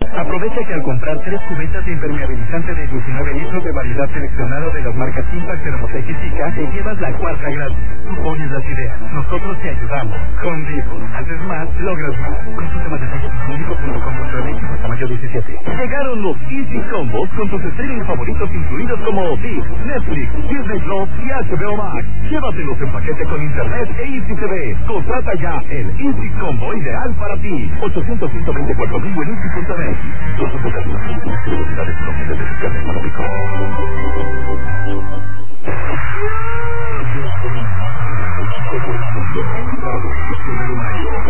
Aprovecha que al comprar 3 cubetas de impermeabilizante de 19 litros de variedad seleccionada de las marcas Impact, Thermotec y Sika, te llevas la cuarta gratis. Tú pones las ideas, nosotros te ayudamos. Con Vivo, haces más, logras más. Consulta más detalles en Vivo.com.mx hasta mayo 17. Llegaron los Easy Combos con tus streaming favoritos incluidos como ViX, Netflix, Disney Plus y HBO Max. Llévatelos en paquete con internet e Easy TV. Contrata ya el Easy Combo ideal para ti. 800-124 en Easy.mx. Los